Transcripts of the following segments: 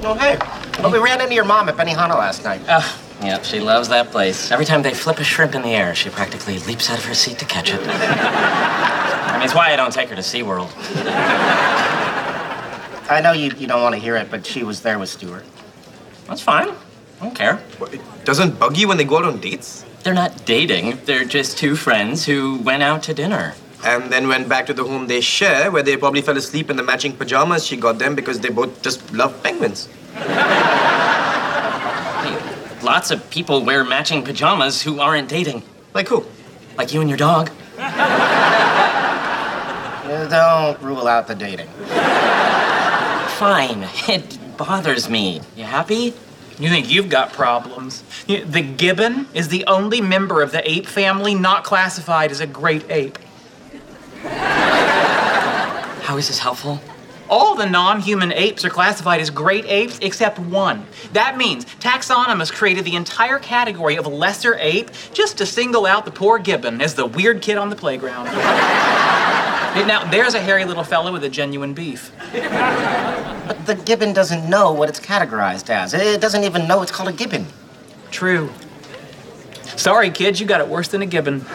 Oh, hey. Well, we ran into your mom at Benihana last night. Yep, she loves that place. Every time they flip a shrimp in the air, she practically leaps out of her seat to catch it. I mean, it's why I don't take her to SeaWorld. I know you don't want to hear it, but she was there with Stuart. That's fine. I don't care. It doesn't bug you when they go out on dates? They're not dating. They're just two friends who went out to dinner. And then went back to the home they share, where they probably fell asleep in the matching pajamas she got them because they both just love penguins. Hey, lots of people wear matching pajamas who aren't dating. Like who? Like you and your dog. Don't rule out the dating. Fine. It bothers me. You happy? You think you've got problems? The gibbon is the only member of the ape family not classified as a great ape. How is this helpful? All the non-human apes are classified as great apes except one. That means taxonomists created the entire category of lesser ape just to single out the poor gibbon as the weird kid on the playground. Now, there's a hairy little fellow with a genuine beef. But the gibbon doesn't know what it's categorized as. It doesn't even know it's called a gibbon. True. Sorry, kids, you got it worse than a gibbon.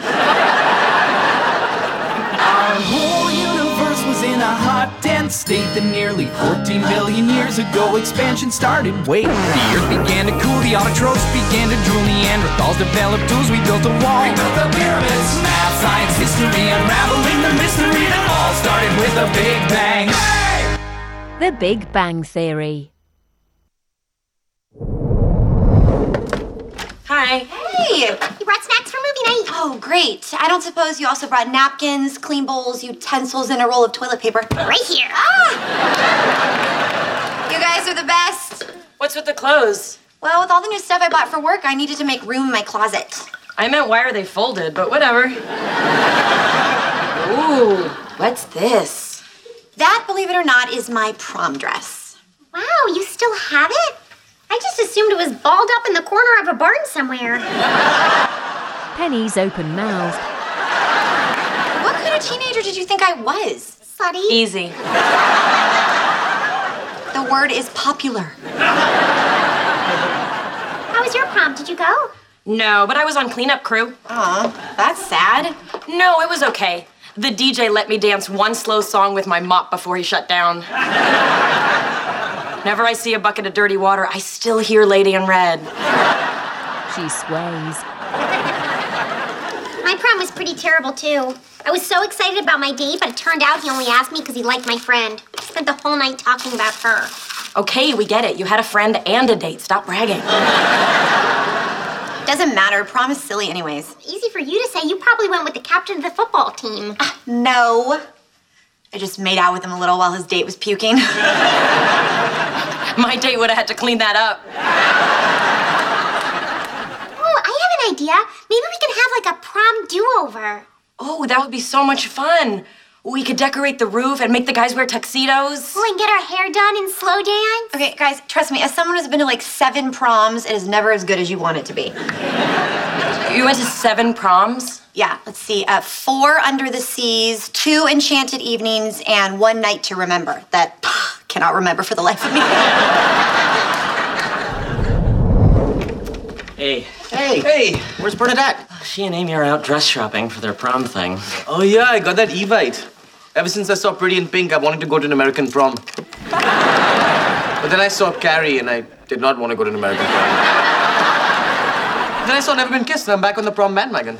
Our whole universe was in a hot, dense state that nearly 14 billion years ago expansion started. Wait, the earth began to cool, the autotrophs began to drool, Neanderthals developed tools, we built a wall. We built the pyramids, math, science, history, unraveling the mystery that all started with a Big Bang. Hey! The Big Bang Theory. Hi. Hey! You brought snacks for movie night? Oh, great. I don't suppose you also brought napkins, clean bowls, utensils, and a roll of toilet paper? Right here. Ah! You guys are the best. What's with the clothes? Well, with all the new stuff I bought for work, I needed to make room in my closet. I meant why are they folded, but whatever. Ooh, what's this? That, believe it or not, is my prom dress. Wow, you still have it? I just assumed it was balled up in the corner of a barn somewhere. Penny's open-mouthed. What kind of teenager did you think I was? Slutty. Easy. The word is popular. How was your prom? Did you go? No, but I was on cleanup crew. Aw, that's sad. No, it was okay. The DJ let me dance one slow song with my mop before he shut down. Whenever I see a bucket of dirty water, I still hear Lady in Red. She sways. My prom was pretty terrible, too. I was so excited about my date, but it turned out he only asked me because he liked my friend. We spent the whole night talking about her. Okay, we get it. You had a friend and a date. Stop bragging. Doesn't matter. Prom is silly anyways. Easy for you to say. You probably went with the captain of the football team. No. I just made out with him a little while his date was puking. My date would have had to clean that up. Oh, I have an idea. Maybe we can have like a prom do-over. Oh, that would be so much fun. We could decorate the roof and make the guys wear tuxedos. Oh, and get our hair done and slow dance. Okay, guys, trust me, as someone who's been to like 7 proms, it is never as good as you want it to be. You went to 7 proms? Yeah, let's see. 4 under the seas, 2 enchanted evenings, and 1 night to remember that cannot remember for the life of me. Hey. Hey, where's Bernadette? She and Amy are out dress shopping for their prom thing. Oh yeah, I got that Evite. Ever since I saw Pretty in Pink, I wanted to go to an American prom. But then I saw Carrie, and I did not want to go to an American prom. Then I saw Never Been Kissed, and I'm back on the prom bandwagon.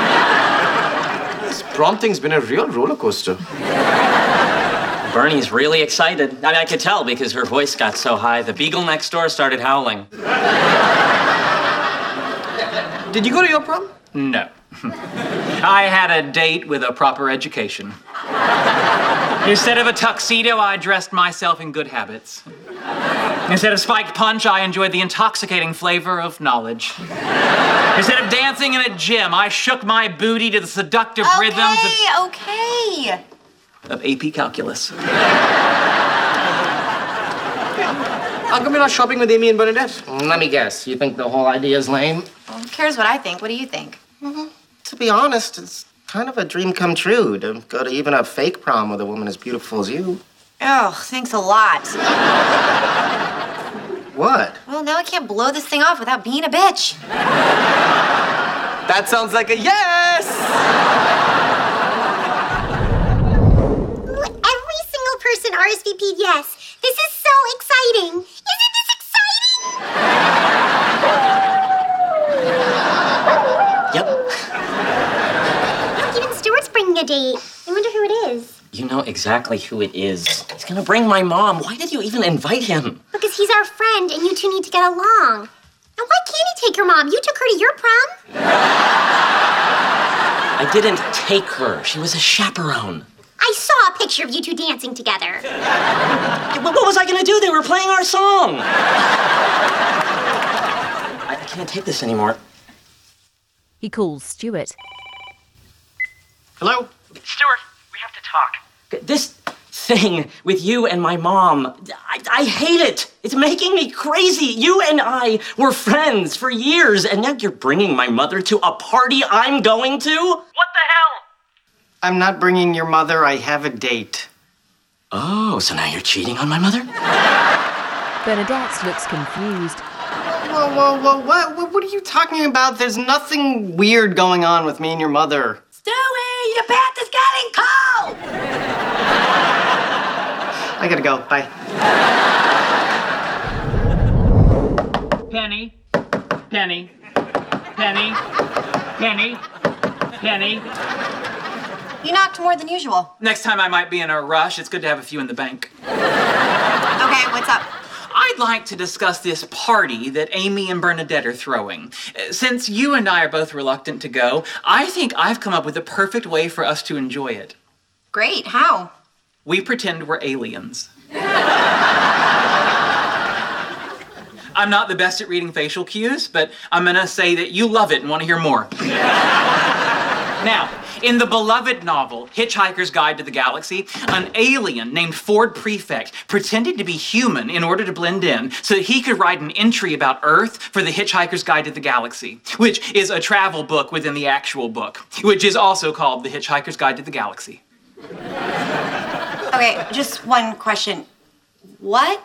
This prom thing's been a real roller coaster. Bernie's really excited. I mean, I could tell because her voice got so high. The beagle next door started howling. Did you go to your prom? No. I had a date with a proper education. Instead of a tuxedo, I dressed myself in good habits. Instead of spiked punch, I enjoyed the intoxicating flavor of knowledge. Instead of dancing in a gym, I shook my booty to the seductive rhythms of AP Calculus. How come you're not shopping with Amy and Bernadette? Let me guess. You think the whole idea is lame? Well, who cares what I think? What do you think? To be honest, it's kind of a dream come true to go to even a fake prom with a woman as beautiful as you. Oh, thanks a lot. What? Well, now I can't blow this thing off without being a bitch. That sounds like a yes! Every single person RSVP'd yes. This is so exciting. Isn't this exciting? Yep. Look, even Stuart's bringing a date. I wonder who it is. You know exactly who it is. He's gonna bring my mom. Why did you even invite him? Because he's our friend and you two need to get along. And why can't he take your mom? You took her to your prom. I didn't take her. She was a chaperone. I saw a picture of you two dancing together. What was I gonna do? They were playing our song. I can't take this anymore. He calls Stuart. Hello? Stuart, we have to talk. This thing with you and my mom, I hate it. It's making me crazy. You and I were friends for years, and now you're bringing my mother to a party I'm going to? What the hell? I'm not bringing your mother. I have a date. Oh, so now you're cheating on my mother? Bernadette looks confused. Whoa. What are you talking about? There's nothing weird going on with me and your mother. Stewie, your pants is getting cold! I gotta go. Bye. Penny. Penny. Penny. Penny. Penny. You knocked more than usual. Next time I might be in a rush. It's good to have a few in the bank. Okay, what's up? I'd like to discuss this party that Amy and Bernadette are throwing. Since you and I are both reluctant to go, I think I've come up with the perfect way for us to enjoy it. Great, how? We pretend we're aliens. I'm not the best at reading facial cues, but I'm gonna say that you love it and want to hear more. Now, in the beloved novel, Hitchhiker's Guide to the Galaxy, an alien named Ford Prefect pretended to be human in order to blend in so that he could write an entry about Earth for the Hitchhiker's Guide to the Galaxy, which is a travel book within the actual book, which is also called The Hitchhiker's Guide to the Galaxy. Okay, just one question. What?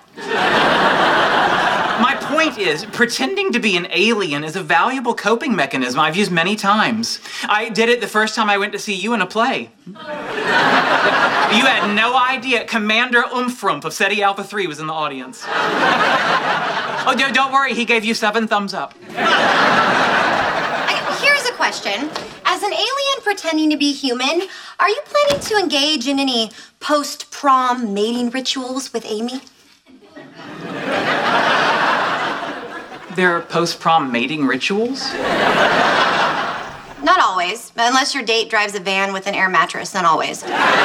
My point is, pretending to be an alien is a valuable coping mechanism I've used many times. I did it the first time I went to see you in a play. You had no idea Commander Umfrump of SETI Alpha 3 was in the audience. Oh, don't worry, he gave you 7 thumbs up. Here's a question. As an alien pretending to be human, are you planning to engage in any post-prom mating rituals with Amy? There are post-prom mating rituals? Not always. Unless your date drives a van with an air mattress, then always.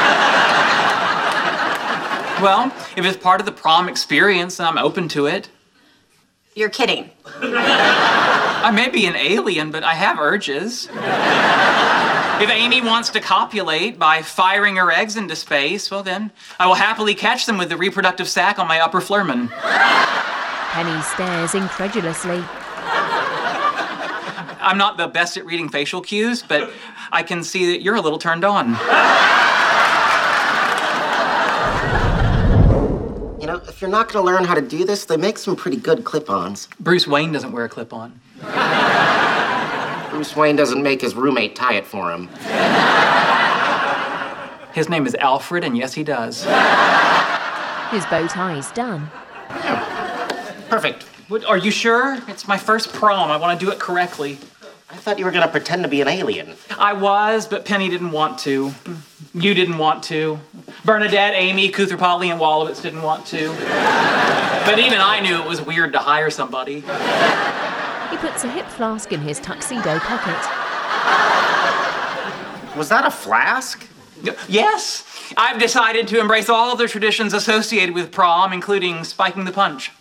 Well, if it's part of the prom experience, then I'm open to it. You're kidding. I may be an alien, but I have urges. If Amy wants to copulate by firing her eggs into space, well then, I will happily catch them with the reproductive sac on my upper flerman. Penny stares incredulously. I'm not the best at reading facial cues, but I can see that you're a little turned on. You know, if you're not gonna learn how to do this, they make some pretty good clip-ons. Bruce Wayne doesn't wear a clip-on. Bruce Wayne doesn't make his roommate tie it for him. His name is Alfred, and yes, he does. His bow tie's done. Perfect. What, are you sure? It's my first prom. I want to do it correctly. I thought you were gonna pretend to be an alien. I was, but Penny didn't want to. You didn't want to. Bernadette, Amy, Kutherpotli, and Wolowitz didn't want to. But even I knew it was weird to hire somebody. He puts a hip flask in his tuxedo pocket. Was that a flask? Yes, I've decided to embrace all of the traditions associated with prom, including spiking the punch.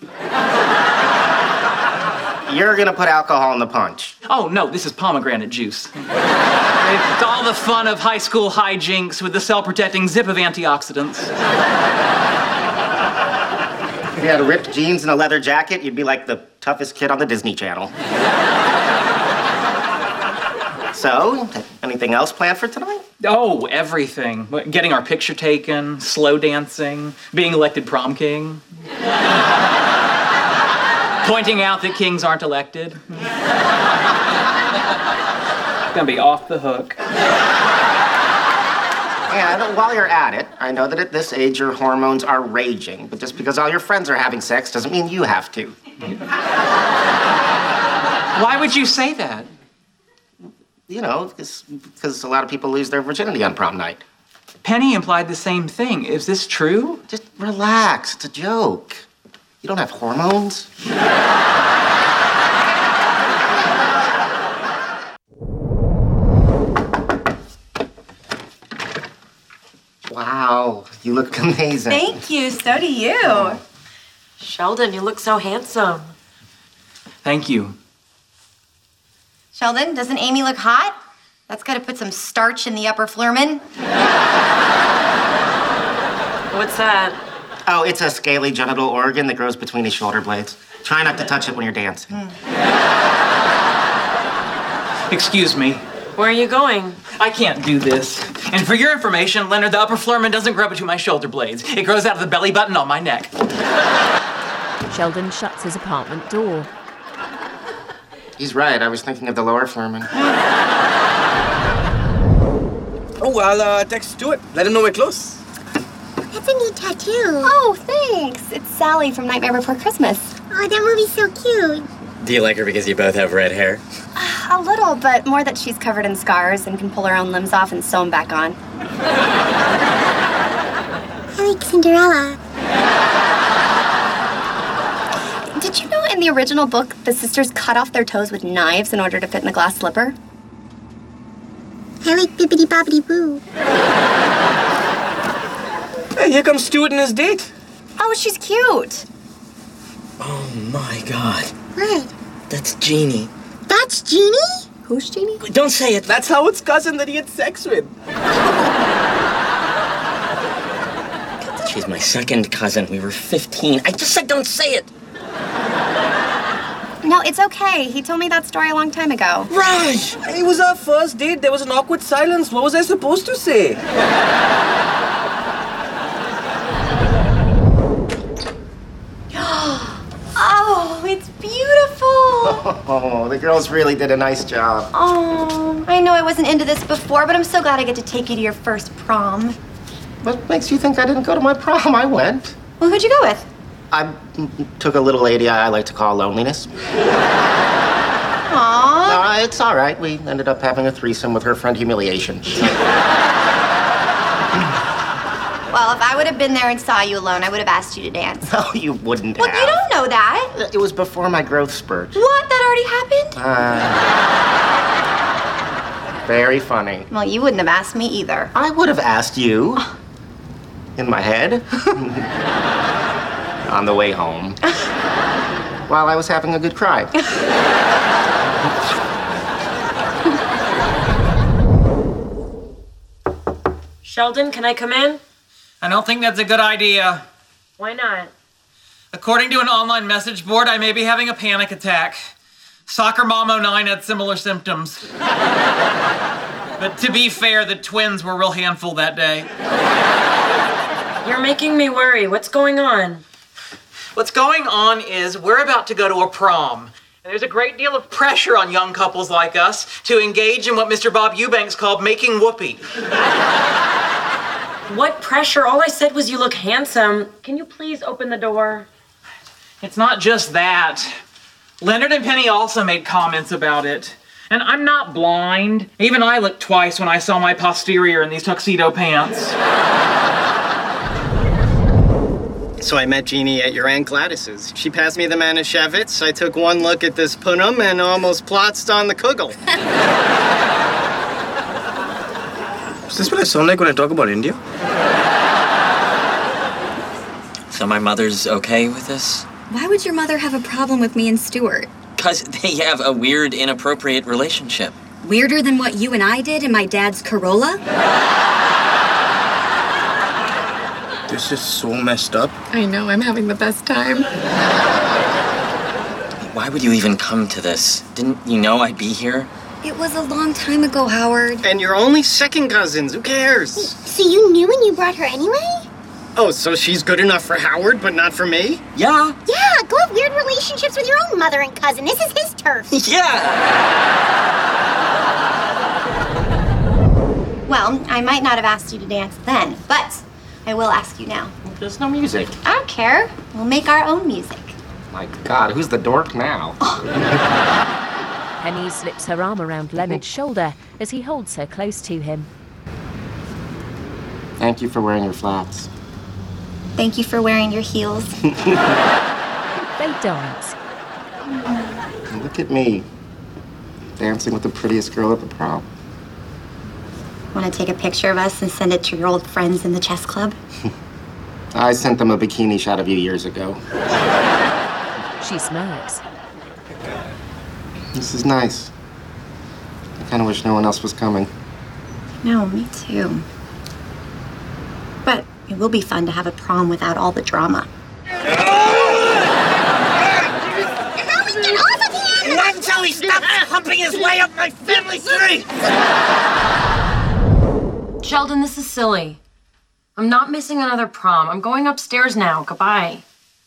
You're gonna put alcohol in the punch. Oh, no, this is pomegranate juice. It's all the fun of high school hijinks with the cell-protecting zip of antioxidants. If you had ripped jeans and a leather jacket, you'd be like the toughest kid on the Disney Channel. So, anything else planned for tonight? Oh, everything. Getting our picture taken, slow dancing, being elected prom king. Pointing out that kings aren't elected. Gonna be off the hook. And while you're at it, I know that at this age your hormones are raging, but just because all your friends are having sex doesn't mean you have to. Why would you say that? You know, because a lot of people lose their virginity on prom night. Penny implied the same thing. Is this true? Just relax. It's a joke. You don't have hormones. Wow, you look amazing. Thank you. So do you. Sheldon, you look so handsome. Thank you. Sheldon, doesn't Amy look hot? That's gotta put some starch in the upper flerman. What's that? Oh, it's a scaly genital organ that grows between his shoulder blades. Try not to touch it when you're dancing. Excuse me. Where are you going? I can't do this. And for your information, Leonard, the upper flerman doesn't grow between my shoulder blades. It grows out of the belly button on my neck. Sheldon shuts his apartment door. He's right. I was thinking of the lower flerman. Oh, I'll text Stuart. Let him know we're close. That's a neat tattoo. Oh, thanks. It's Sally from Nightmare Before Christmas. Oh, that movie's so cute. Do you like her because you both have red hair? A little, but more that she's covered in scars and can pull her own limbs off and sew them back on. I like Cinderella. Did you know in the original book, the sisters cut off their toes with knives in order to fit in the glass slipper? I like Bibbidi Bobbidi Boo. Hey, here comes Stuart and his date. Oh, she's cute. Oh my God. What? That's Jeannie. That's Jeannie? Who's Jeannie? Don't say it. That's Howard's cousin that he had sex with. She's my second cousin. We were 15. I just said don't say it. No, it's okay. He told me that story a long time ago. Right. It was our first date. There was an awkward silence. What was I supposed to say? Oh, it's beautiful. Oh, the girls really did a nice job. Oh, I know I wasn't into this before, but I'm so glad I get to take you to your first prom. What makes you think I didn't go to my prom? I went. Well, who'd you go with? I took a little lady I like to call loneliness. Aww. It's all right. We ended up having a threesome with her friend Humiliation. Well, if I would have been there and saw you alone, I would have asked you to dance. No, you wouldn't Well, have. you don't know that. It was before my growth spurt. What? That already happened? Very funny. Well, you wouldn't have asked me either. I would have asked you. In my head. On the way home. While I was having a good cry. Sheldon, can I come in? I don't think that's a good idea. Why not? According to an online message board, I may be having a panic attack. Soccer Mom 09 had similar symptoms. But to be fair, the twins were a real handful that day. You're making me worry. What's going on? What's going on is we're about to go to a prom. And there's a great deal of pressure on young couples like us to engage in what Mr. Bob Eubanks called making whoopee. What pressure? All I said was you look handsome. Can you please open the door? It's not just that. Leonard and Penny also made comments about it. And I'm not blind. Even I looked twice when I saw my posterior in these tuxedo pants. So I met Jeannie at your Aunt Gladys's. She passed me the Manischewitz. I took one look at this punum and almost plotzed on the kugel. Is this what I sound like when I talk about India? So my mother's okay with this? Why would your mother have a problem with me and Stuart? Because they have a weird, inappropriate relationship. Weirder than what you and I did in my dad's Corolla? This is so messed up. I know, I'm having the best time. Why would you even come to this? Didn't you know I'd be here? It was a long time ago, Howard. And you're only second cousins. Who cares? So you knew when you brought her anyway? Oh, so she's good enough for Howard, but not for me? Yeah. Yeah, Go have weird relationships with your own mother and cousin. This is his turf. Yeah! Well, I might not have asked you to dance then, but I will ask you now. There's no music. I don't care. We'll make our own music. My God, who's the dork now? Penny slips her arm around Leonard's shoulder as he holds her close to him. Thank you for wearing your flats. Thank you for wearing your heels. They dance. Look at me, dancing with the prettiest girl at the prom. Want to take a picture of us and send it to your old friends in the chess club? I sent them a bikini shot of you years ago. She smirks. This is nice. I kind of wish no one else was coming. No, me too. But it will be fun to have a prom without all the drama. Not until he stops humping his way up my family tree! Sheldon, this is silly. I'm not missing another prom. I'm going upstairs now. Goodbye.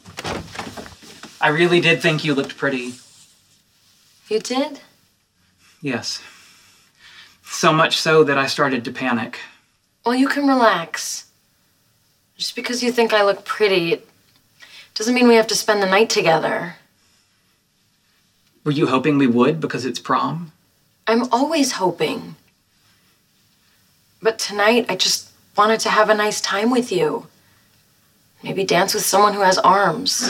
I really did think you looked pretty. You did? Yes. So much so that I started to panic. Well, you can relax. Just because you think I look pretty, it doesn't mean we have to spend the night together. Were you hoping we would because it's prom? I'm always hoping. But tonight, I just wanted to have a nice time with you. Maybe dance with someone who has arms.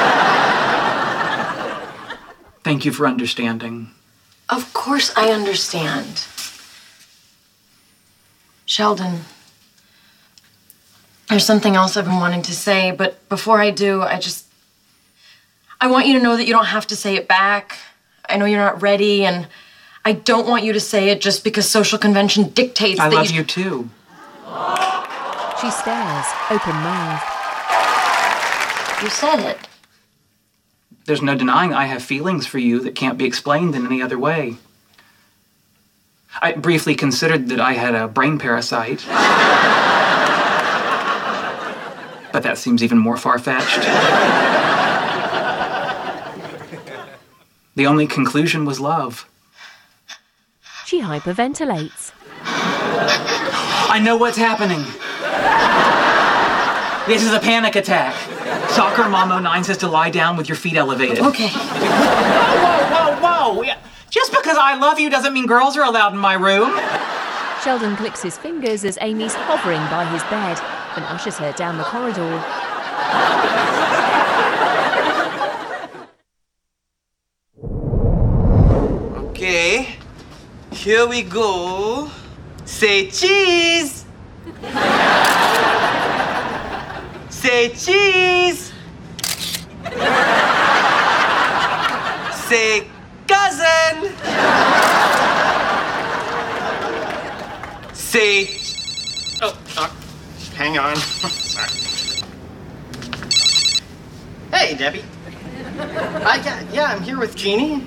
Thank you for understanding. Of course I understand. Sheldon, there's something else I've been wanting to say, but before I do, I want you to know that you don't have to say it back. I know you're not ready, and I don't want you to say it just because social convention dictates that I love you too. She stares, open-mouthed. You said it. There's no denying I have feelings for you that can't be explained in any other way. I briefly considered that I had a brain parasite. But that seems even more far-fetched. The only conclusion was love. She hyperventilates. I know what's happening. This is a panic attack. Soccer Mom 09 says to lie down with your feet elevated. Okay. Whoa. Just because I love you doesn't mean girls are allowed in my room. Sheldon clicks his fingers as Amy's hovering by his bed and ushers her down the corridor. Okay, here we go. Say cheese! Say cheese! Say cousin! Say... Hang on. Sorry. Hey, Debbie. Yeah, I'm here with Jeannie.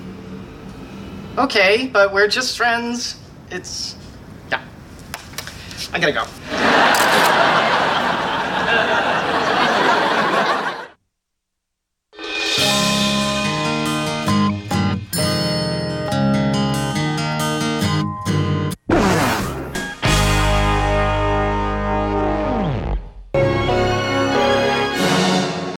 Okay, but we're just friends. Yeah. I gotta go.